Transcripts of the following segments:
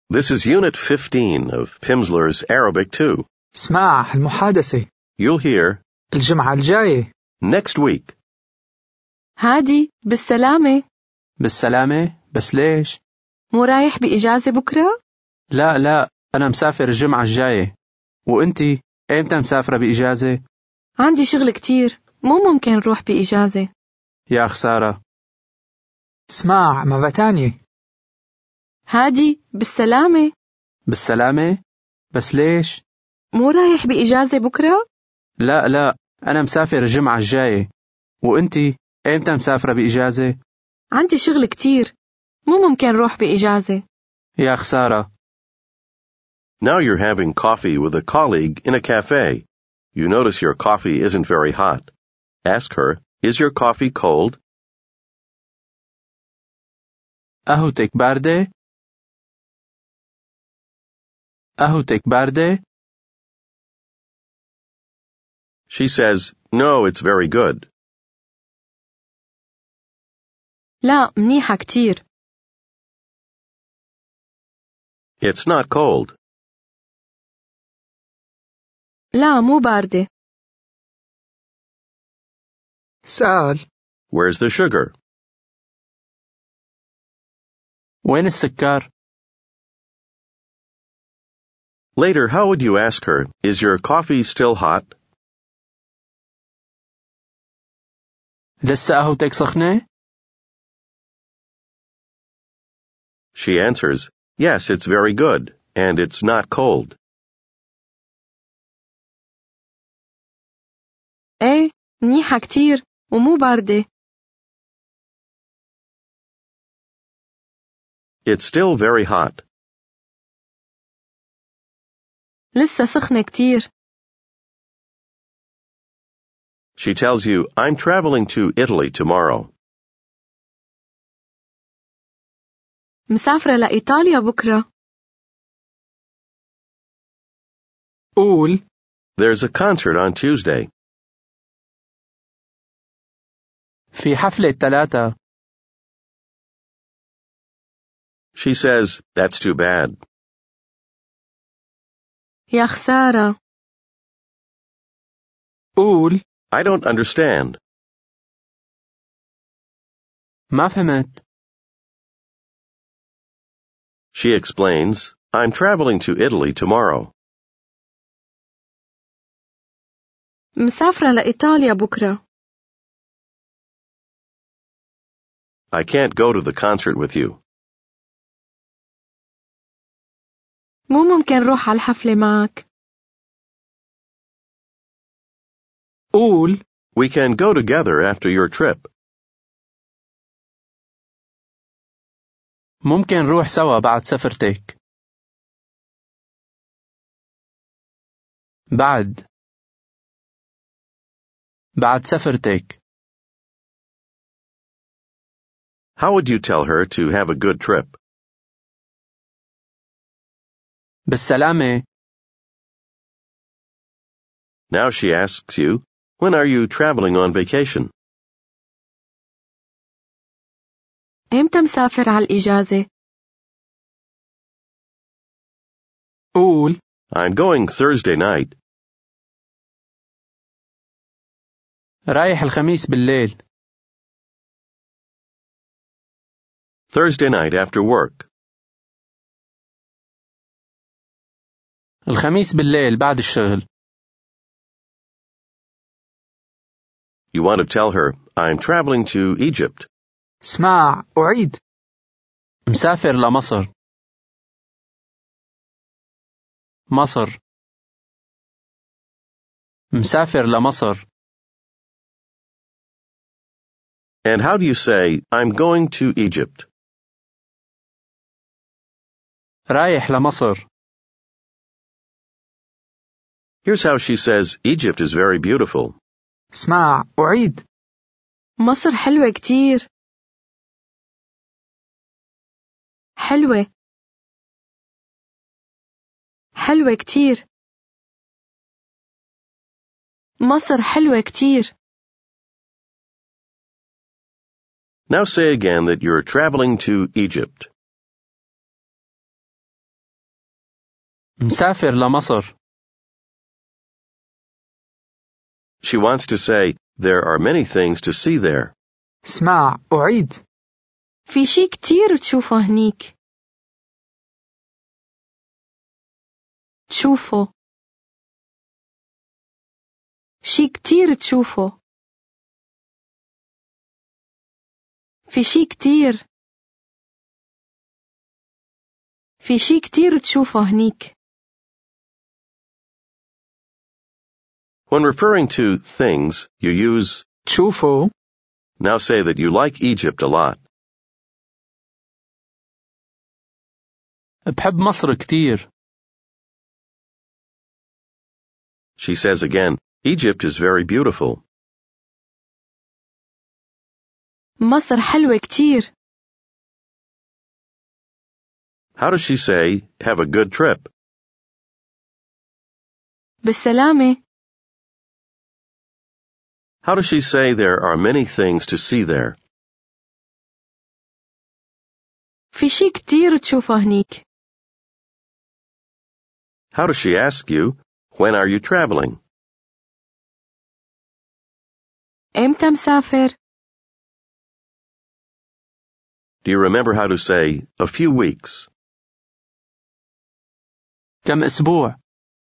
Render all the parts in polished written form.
This is Unit 15 of Pimsleur's Arabic 2. اسمع المحادثة. You'll hear الجمعة الجاية. next week. هادي بالسلامة. بالسلامة؟ بس ليش؟ مو رايح بإجازة بكرة؟ لا أنا مسافر الجمعة الجاية. وإنتي إمتى مسافرة بإجازة؟ عندي شغل كتير، مو ممكن نروح بإجازة. يا خسارة. اسمع مرة تانية. هادي بالسلامة. بالسلامة؟ بس ليش؟ مو رايح بإجازة بكرة؟ لا أنا مسافر الجمعة الجاية. وإنتي إمتى مسافرة بإجازة؟ عندي شغل كتير، مو ممكن نروح بإجازة. يا خسارة. Now you're having coffee with a colleague in a cafe. You notice your coffee isn't very hot. Ask her, is your coffee cold? قهوتك باردة؟ قهوتك باردة؟ She says, no, it's very good. لا منيحة كتير. It's not cold. لا مو باردة. سأل. Where's the sugar? وين السكر؟ Later, how would you ask her, is your coffee still hot? لسه قهوتك سخنة؟ She answers, yes, it's very good, and it's not cold. ايه منيحة كتير ومو باردة. It's still very hot. لسه سخنة كتير. She tells you, I'm traveling to Italy tomorrow. مسافرة لإيطاليا بكرة. قول. There's a concert on Tuesday. في حفلة 3. She says, that's too bad. يا خسارة. قول. I don't understand. ما فهمت. She explains, I'm traveling to Italy tomorrow. مسافرة لإيطاليا بكرة. I can't go to the concert with you. مو ممكن نروح على الحفلة معك. قول. We can go together after your trip. ممكن نروح سوا بعد سفرتك. بعد سفرتك. How would you tell her to have a good trip? بالسلامة. Now she asks you, when are you traveling on vacation? إمتى مسافر على الإجازة؟ قول. I'm going Thursday night. رايح الخميس بالليل. Thursday night after work. الخميس بالليل بعد الشغل. You want to tell her, I'm traveling to Egypt. اسمع أعيد. مسافر لمصر. مصر. مسافر لمصر. And how do you say, I'm going to Egypt? رايح لمصر. Here's how she says, Egypt is very beautiful. اسمع أعيد. مصر حلوة كتير. حلوة. حلوة كتير. مصر حلوة كتير. Now say again that you're traveling to Egypt. مسافر لمصر. She wants to say, there are many things to see there. اسمع أعيد. في شي كتير تشوفه هنيك. تشوفه. شي كتير تشوفه. في شي كتير. في شي كتير تشوفه هنيك. When referring to things, you use. تشوفه. Now say that you like Egypt a lot. بحب مصر كتير. She says again, Egypt is very beautiful. مصر حلوة كتير. How does she say, have a good trip? بالسلامة. How does she say there are many things to see there? في شي كتير تشوفه هنيك. How does she ask you, when are you traveling? إمتى مسافر؟ Do you remember how to say, a few weeks? كم أسبوع.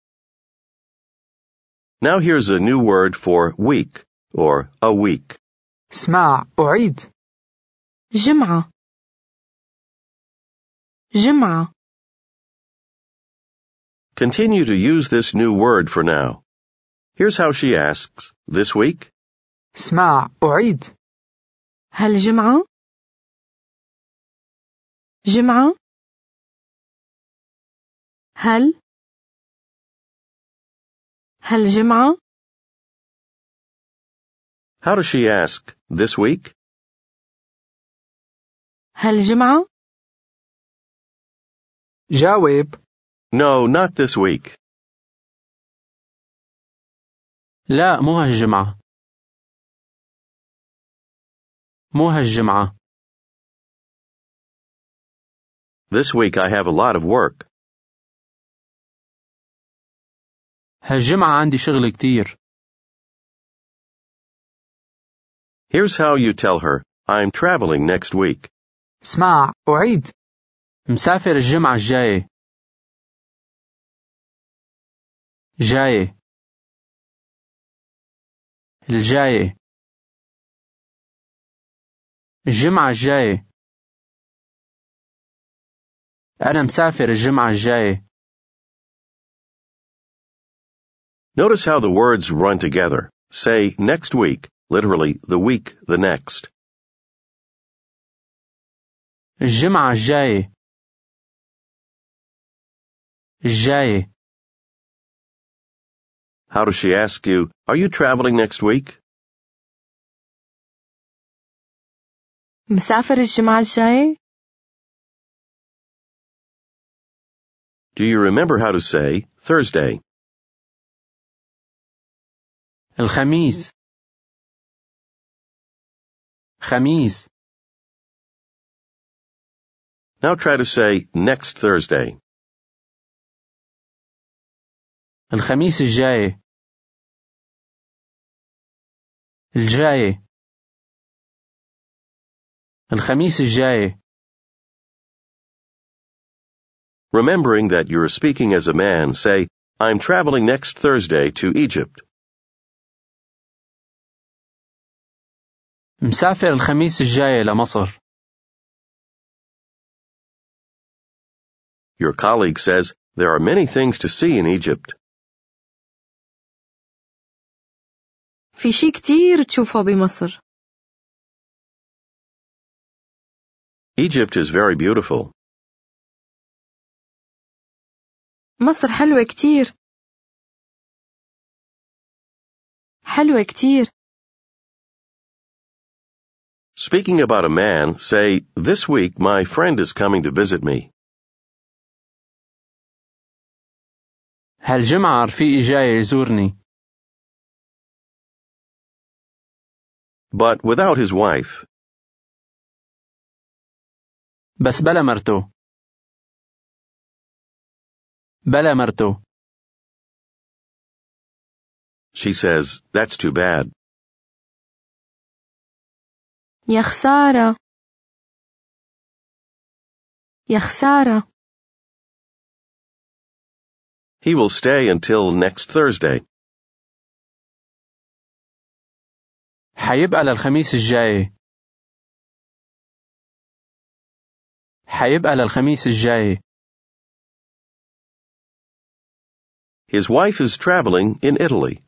Now here's a new word for week, or a week. اسمع أعيد. جمعة. جمعة. Continue to use this new word for now. Here's how she asks, this week? اسمع أعيد. هل جمعة؟ جمعة؟ هل جمعة؟ How does she ask, this week? هل جمعة؟ جاوب. No, not this week. لا مو هالجمعة. مو هالجمعة. This week I have a lot of work. هالجمعة عندي شغل كتير. Here's how you tell her, I'm traveling next week. اسمع أعيد. مسافر الجمعة الجاية. جاية. الجاية. الجمعة الجاية. أنا مسافر الجمعة الجاية. Notice how the words run together. Say next week, literally the week the next. الجمعة الجاية. الجاية. How does she ask you, are you traveling next week? مسافر الجمعة الجاية؟ Do you remember how to say Thursday? الخميس. خميس. Now try to say next Thursday. الخميس الجاي. الجاي. الخميس الجاي. Remembering that you're speaking as a man, say, I'm traveling next Thursday to Egypt. مسافر الخميس الجاي لمصر. Your colleague says, there are many things to see in Egypt. في شي كتير تشوفه بمصر. Egypt is very beautiful. مصر حلوة كتير. حلوة كتير. Speaking about a man, say, this week my friend is coming to visit me. هالجمعة رفيقي جاي يزورني. But without his wife. بس بلا مرته. بلا مرته. She says, that's too bad. يا خسارة. يا خسارة. He will stay until next Thursday. حيبقى للخميس الجاي. حيبقى للخميس الجاي. His wife is traveling in Italy.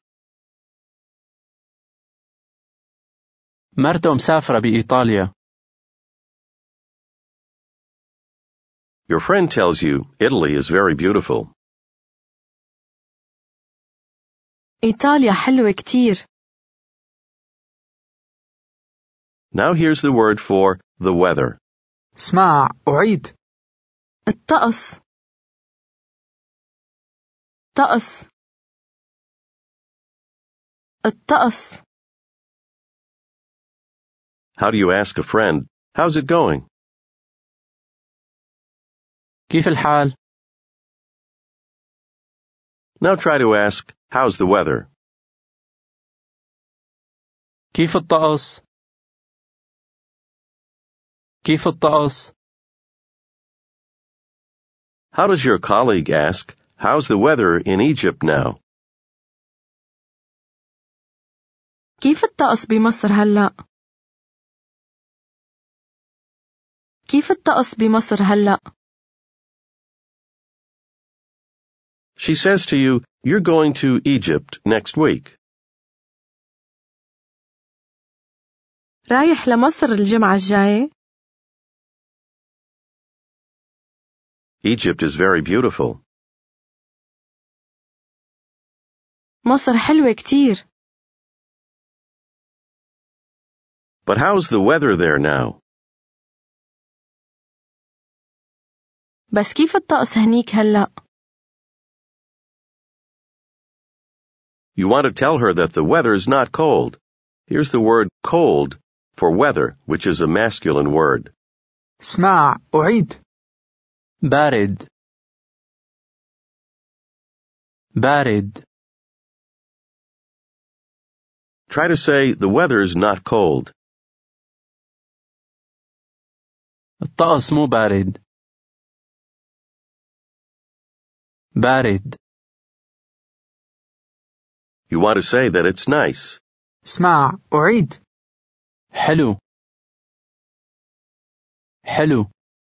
مرته مسافرة بإيطاليا. Your friend tells you Italy is very beautiful. إيطاليا حلوة كتير. Now here's the word for the weather. اسمع أعيد. الطقس. طقس. الطقس. How do you ask a friend, how's it going? كيف الحال؟ Now try to ask, how's the weather? كيف الطقس؟ كيف الطقس؟ How does your colleague ask, how's the weather in Egypt now? كيف الطقس بمصر هلأ؟ كيف الطقس بمصر هلأ؟ She says to you, you're going to Egypt next week. رايح لمصر الجمعة الجاية؟ Egypt is very beautiful. مصر حلوة كتير. But how's the weather there now? بس كيف الطقس هنيك هلأ؟ You want to tell her that the weather's not cold. Here's the word cold for weather, which is a masculine word. اسمع أعيد. بارد. بارد. Try to say the weather's not cold. الطقس مو بارد. بارد. You want to say that it's nice. اسمع أعيد. حلو. حلو.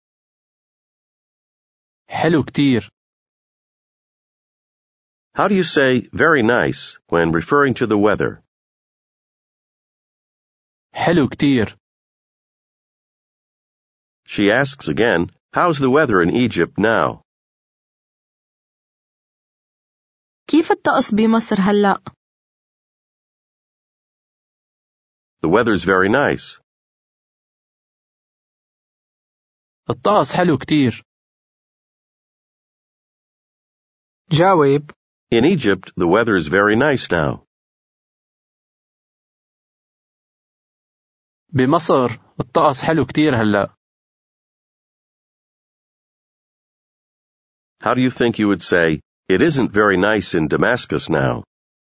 حلو كتير. How do you say very nice when referring to the weather? حلو كتير. She asks again, how's the weather in Egypt now? كيف الطقس بمصر هلأ؟ The weather's very nice. الطقس حلو كتير. جاوب. In Egypt, the weather's very nice now. بمصر الطقس حلو كتير هلأ. How do you think you would say, it isn't very nice in Damascus now?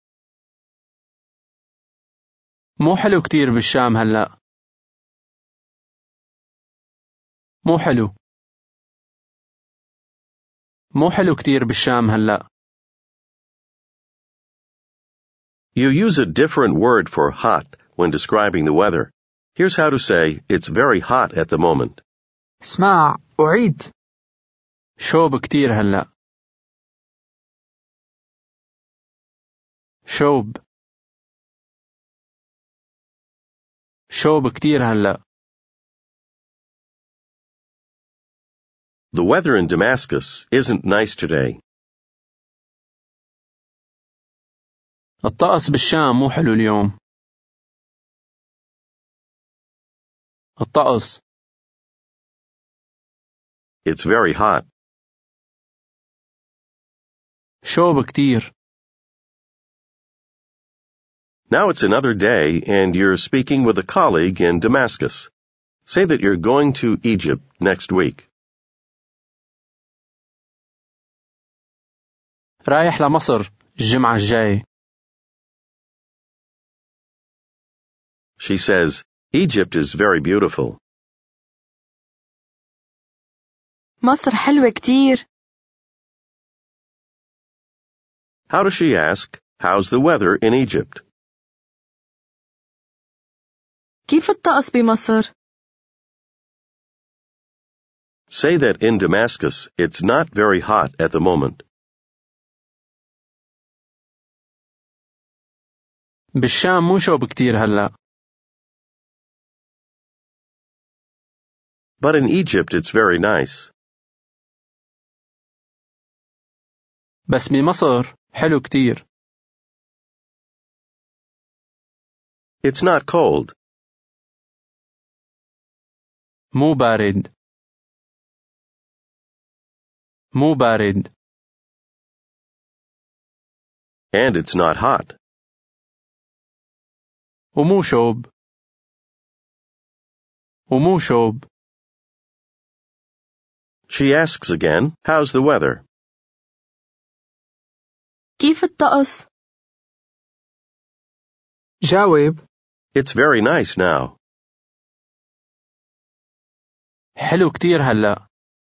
مو حلو كتير بالشام هلأ. مو حلو. مو حلو كتير بالشام هلأ. You use a different word for hot when describing the weather. Here's how to say, it's very hot at the moment. اسمع أعيد. شوب كتير هلأ. شوب. شوب كتير هلأ. The weather in Damascus isn't nice today. الطقس بالشام مو حلو اليوم. الطقس. It's very hot. شوب كتير. Now it's another day and you're speaking with a colleague in Damascus. Say that you're going to Egypt next week. رايح لمصر الجمعة الجاية. She says, Egypt is very beautiful. مصر حلوة كتير. How does she ask, how's the weather in Egypt? كيف الطقس بمصر؟ Say that in Damascus, it's not very hot at the moment. بالشام مو شوب كتير هلأ. But in Egypt, it's very nice. بس بمصر حلو كتير. It's not cold. مو بارد. مو بارد. And it's not hot. ومو شوب. ومو شوب. She asks again, how's the weather? كيف الطقس؟ جاوب. It's very nice now. حلو كتير هلأ.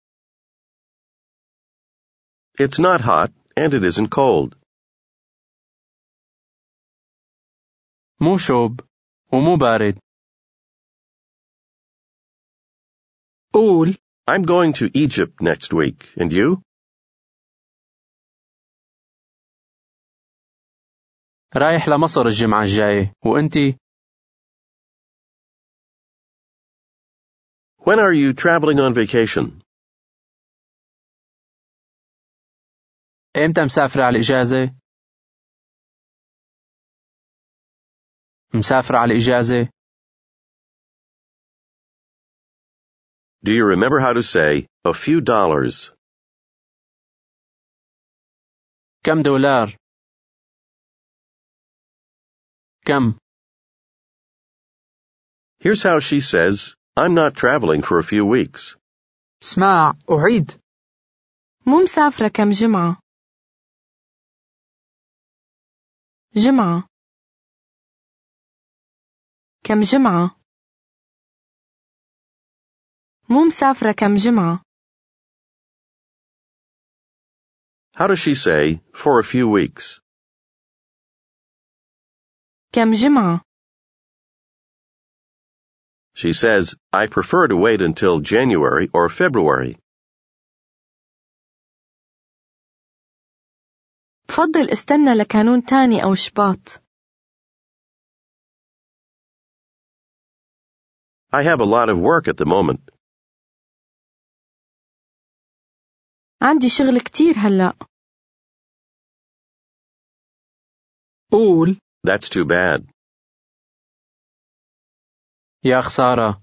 It's not hot, and it isn't cold. مو شوب ومو بارد. قول. I'm going to Egypt next week, and you? رايح لمصر الجمعة الجاية، وأنتي؟ When are you traveling on vacation? إمتى مسافرة على الإجازة؟ مسافرة على الإجازة؟ Do you remember how to say, a few dollars? كم دولار؟ كم؟ Here's how she says, I'm not traveling for a few weeks. اسمع أعيد. مو مسافرة كم جمعة. جمعة. كم جمعة. مو مسافرة كم جمعة. How does she say, for a few weeks? كم جمعة. She says, I prefer to wait until January or February. بفضل استنى لكانون تاني أو شباط. I have a lot of work at the moment. عندي شغل كتير هلأ. قول. That's too bad. يا خسارة.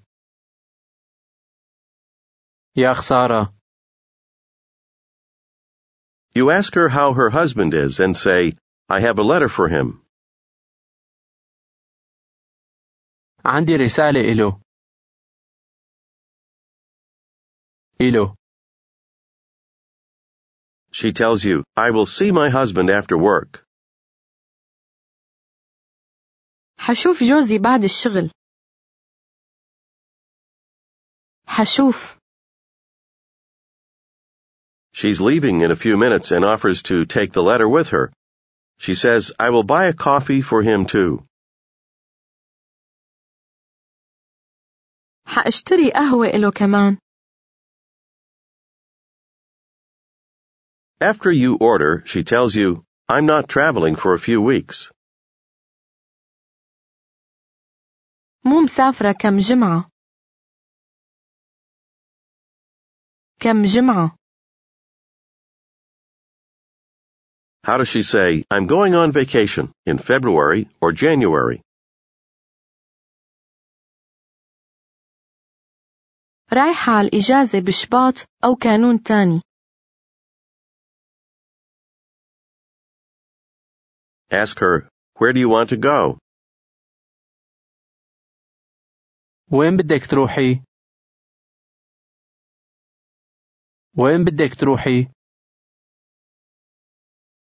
يا خسارة. You ask her how her husband is and say, I have a letter for him. عندي رسالة إله. إله. She tells you, I will see my husband after work. حشوف جوزي بعد الشغل. حشوف. She's leaving in a few minutes and offers to take the letter with her. She says, I will buy a coffee for him too. حاشتري قهوة إله كمان. After you order, she tells you, I'm not traveling for a few weeks. مو مسافرة كم جمعة. كم جمعة. How does she say, I'm going on vacation in February or January? رايحة على الإجازة بشباط أو كانون تاني. Ask her, where do you want to go? وين بدك تروحي؟ وين بدك تروحي؟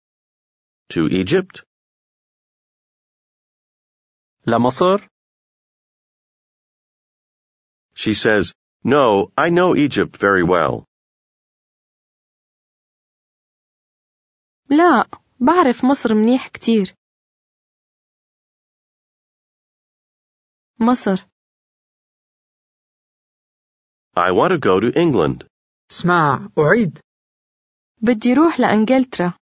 To Egypt? لمصر؟ She says, No, I know Egypt very well. لا، بعرف مصر منيح كتير. مصر. I want to go to England. اسمع أعيد. بدي روح لإنجلترا.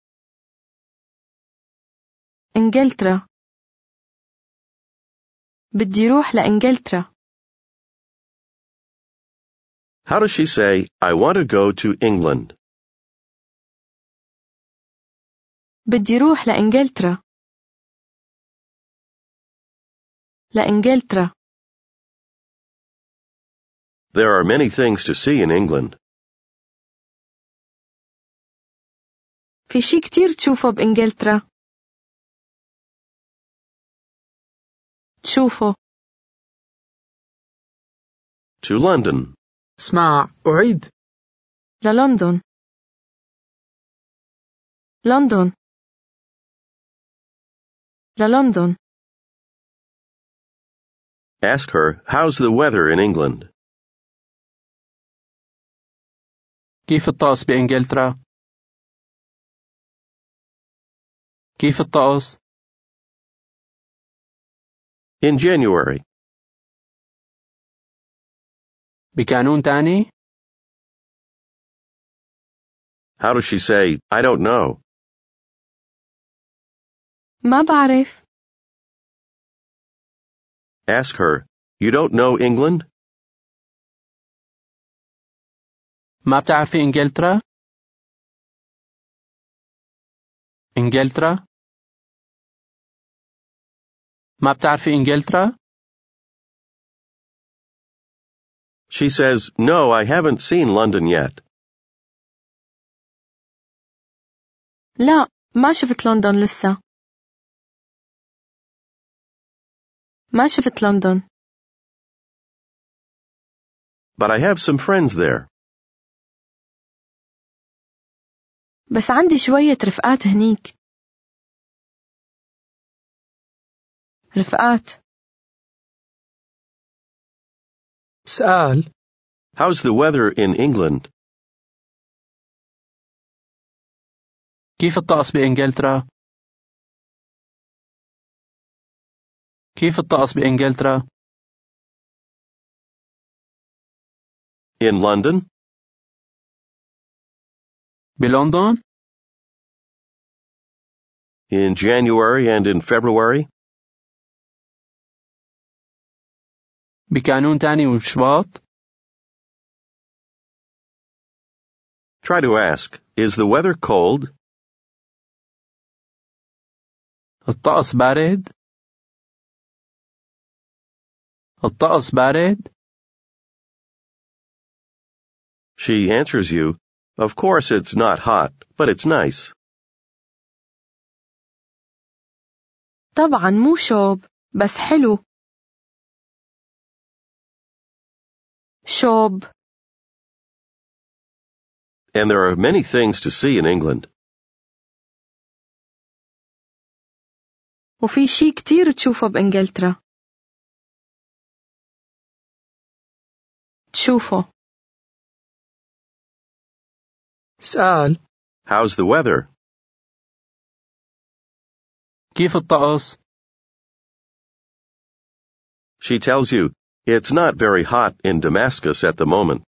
إنجلترا. بدي روح لإنجلترا. How does she say, I want to go to England? بدي روح لإنجلترا. لإنجلترا. There are many things to see in England. في شي كتير تشوفه بإنجلترا. تشوفه. To London. اسمع أعيد. للندن. لندن. للندن. Ask her, how's the weather in England? كيف الطقس بإنجلترا؟ كيف الطقس؟ In January. بكانون تاني؟ How does she say, I don't know? ما بعرف. Ask her, you don't know England? ما بتعرفي إنجلترا؟ إنجلترا؟ ما بتعرفي إنجلترا؟ She says, no, I haven't seen London yet. لا، ما شفت لندن لسه. ما شفت لندن. But I have some friends there. بس عندي شوية رفقات هنيك. رفقات. سأل. How's the weather in England? كيف الطقس بإنجلترا؟ كيف الطقس بإنجلترا؟ In London? بلندن؟ In January and in February? بكانون تاني وبشباط؟ Try to ask, is the weather cold? الطقس بارد؟ الطقس بارد؟ She answers you, of course it's not hot, but it's nice. طبعا مو شوب، بس حلو. شوب. And there are many things to see in England. وفي شي كتير تشوفه بإنجلترا. تشوفه. سأل. How's the weather? كيف الطقس؟ She tells you, it's not very hot in Damascus at the moment.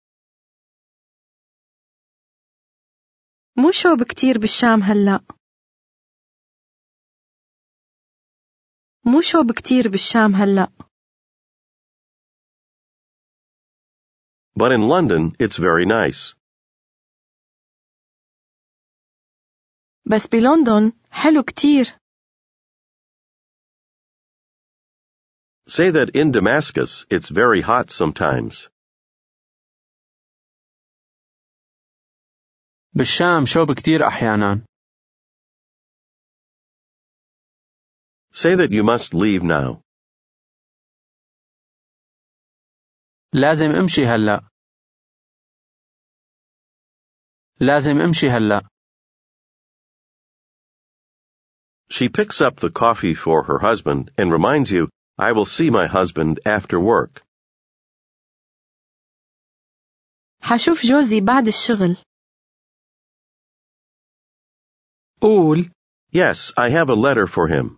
مو شوب كتير بالشام هلأ. مو شوب كتير بالشام هلأ. But in London, it's very nice. بس بلندن حلو كتير. Say that in Damascus, it's very hot sometimes. بالشام شوب كتير أحيانا. Say that you must leave now. لازم أمشي هلأ. لازم أمشي هلأ. She picks up the coffee for her husband and reminds you, I will see my husband after work. حشوف جوزي بعد الشغل. قول Yes, I have a letter for him.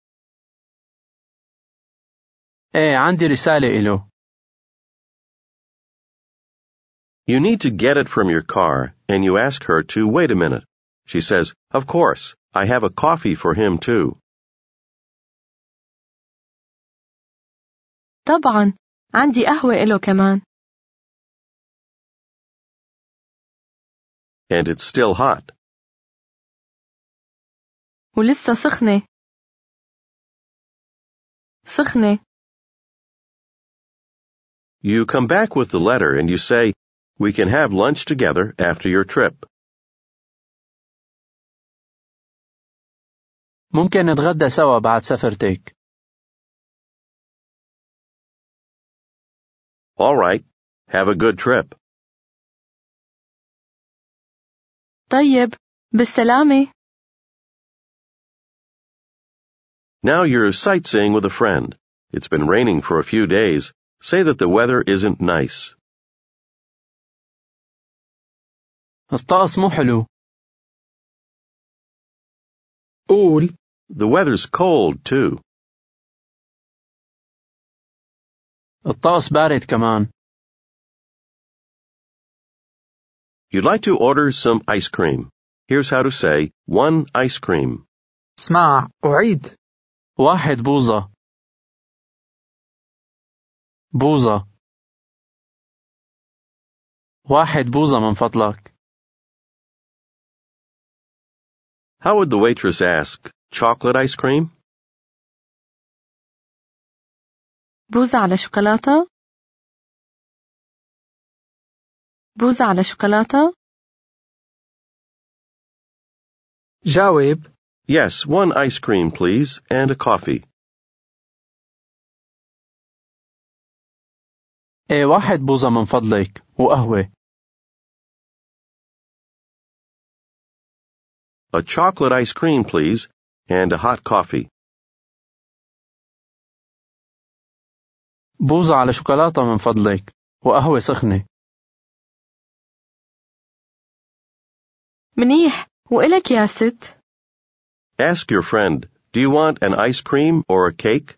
إيه عندي رسالة إله. You need to get it from your car, and you ask her to wait a minute. She says, Of course, I have a coffee for him too. طبعا عندي قهوة إله كمان. And it's still hot. ولسه سخنة. سخنة. You come back with the letter and you say, We can have lunch together after your trip. ممكن نتغدى سوا بعد سفرتك. All right. Have a good trip. طيب بالسلامة. Now you're sightseeing with a friend. It's been raining for a few days. Say that the weather isn't nice. الطقس مو حلو. قول The weather's cold too. الطقس بارد كمان. You'd like to order some ice cream. Here's how to say, 1 ice cream. اسمع أعيد 1 بوظة. بوظة. 1 بوظة من فضلك. How would the waitress ask, chocolate ice cream? بوزة على شوكولاتة. بوزة على شوكولاتة. جاوب Yes, 1 ice cream, please, and a coffee. إيه 1 بوظة من فضلك وقهوة. A chocolate ice cream, please, and a hot coffee. بوظة على شوكولاتة من فضلك وقهوة سخنة. منيح وإلك يا ست. Ask your friend, do you want an ice cream or a cake?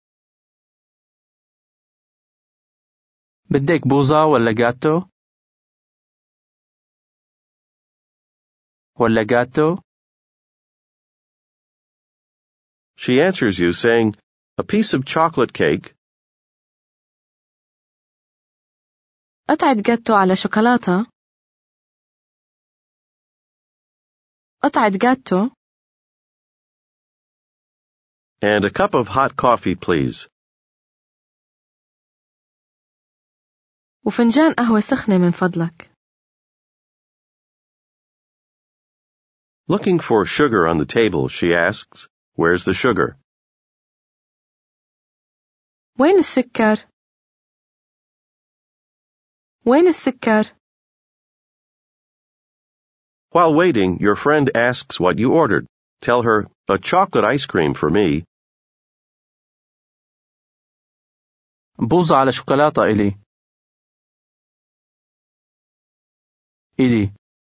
بدك بوظة ولا جاتو؟ ولا جاتو؟ She answers you saying, a piece of chocolate cake, قطعة جاتو على شوكولاتة. قطعة جاتو. and a cup of hot coffee, please. وفنجان قهوة سخنة من فضلك. Looking for sugar on the table, she asks, where's the sugar? وين السكر؟ وين السكر؟ While waiting, your friend asks what you ordered. Tell her, a chocolate ice cream for me. بوظة على شوكولاتة إلي. إلي.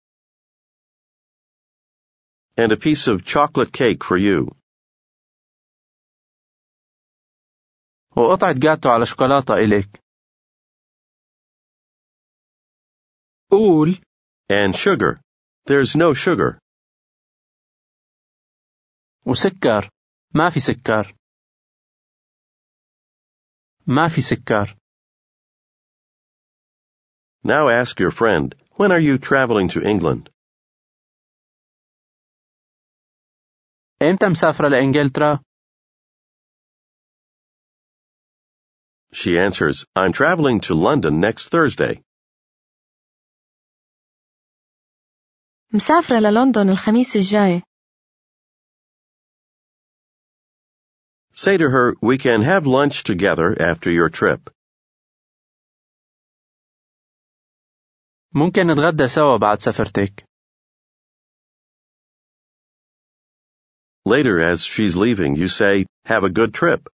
And a piece of chocolate cake for you. وقطعة جاتو على شوكولاتة إلك. قول And sugar. There's no sugar. وسكر. ما في سكر. ما في سكر. Now ask your friend, when are you traveling to England? إمتى مسافرة لإنجلترا؟ She answers, I'm traveling to London next Thursday. مسافرة للندن الخميس الجاي. Say to her, we can have lunch together after your trip. ممكن نتغدى سوا بعد سفرتك. Later, as she's leaving, you say, have a good trip.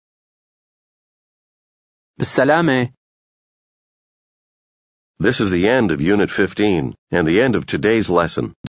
بالسلامة. This is the end of Unit 15 and the end of today's lesson.